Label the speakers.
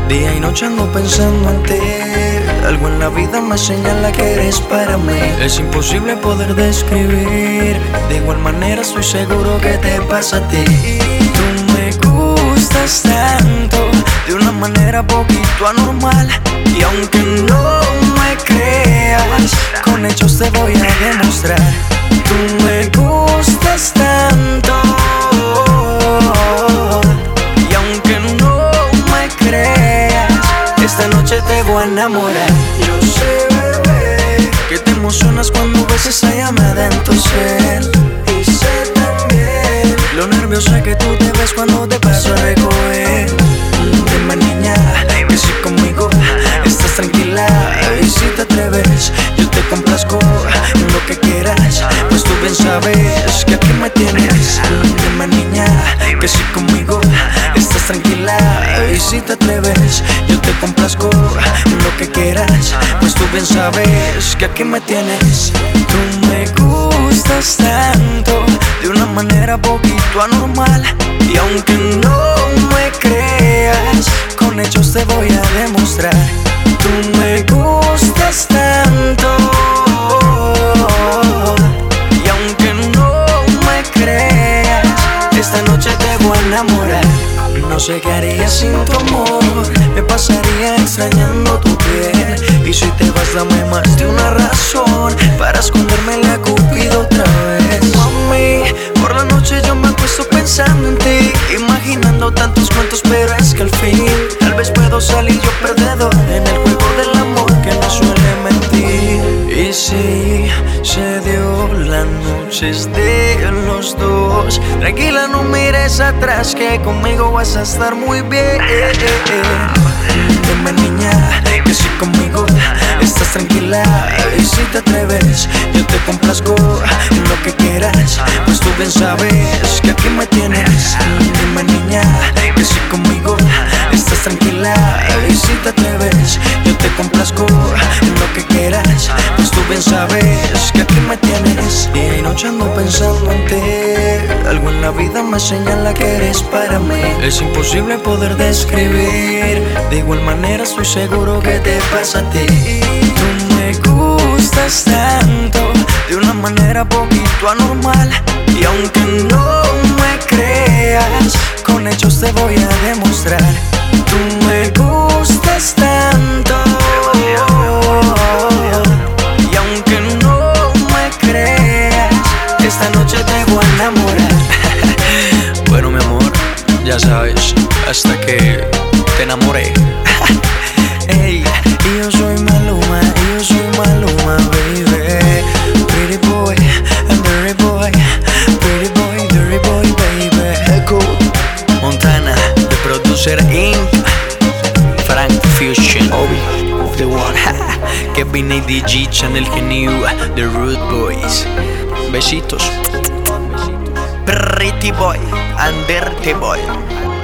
Speaker 1: Día y noche ando pensando en ti. Algo en la vida me señala que eres para mí. Es imposible poder describir. De igual manera estoy seguro que te pasa a ti. Tú me gustas tanto, de una manera poquito anormal. Y aunque no me creas, con hechos te voy a demostrar. Tú me gustas tanto, y aunque no me creas, esta noche te voy a enamorar. Yo sé, bebé, que te emocionas cuando ves esa llamada en tu cel. Y sé también lo nerviosa que tú te ves cuando te paso a recoger. Dime, niña, que si conmigo estás tranquila. Y si te atreves, yo te complazco en lo que quieras, pues tú bien sabes que aquí me tienes. Dime, niña, que si conmigo estás tranquila. Y si te atreves, yo te complazco en lo que quieras, pues tú bien sabes que aquí me tienes. Tú me gustas tanto, de una manera poquito anormal. Y aunque no me creas, con hechos te voy a demostrar. Tú me gustas tanto, y aunque no me creas, esta noche te voy a enamorar. No sé qué haría sin tu amor, me pasaría extrañando tu piel. Y si te vas, dame más de una razón para esconderme la Cupido otra vez. Mami, por la noche yo me acuesto pensando en ti, imaginando tantos cuentos, pero es que al fin tal vez puedo salir yo perdedor en el juego del amor que no suele mentir. Y si se dio la noche es de los dos, tranquila, no mires atrás, que conmigo vas a estar muy bien. Dime, niña, que si conmigo estás tranquila. Y si te atreves, yo te complazco en lo que quieras, pues tú bien sabes que aquí me tienes. Dime, niña, que si conmigo estás tranquila. Y si te atreves, yo te complazco en lo que quieras, pues tú bien sabes que aquí me tienes. Día y noche ando pensando en ti. Algo en la vida me señala que eres para mí. Es imposible poder describir. De igual manera estoy seguro que te pasa a ti. Tú me gustas tanto, de una manera poquito anormal. Y aunque no me creas, con hechos te voy a demostrar. Tú me gustas tanto, y aunque no me creas, esta noche te voy a enamorar. Bueno, mi amor, ya sabes, hasta que te enamoré. Ey, y yo soy Maluma, baby. Pretty boy, and dirty boy, pretty boy, dirty boy, baby. Echo Montana, the producer Inc. Frank Fusion, Obi of the one. Kevin ADG, Channel Genio, The Root Boys. Besitos. Pretty boy and dirty boy.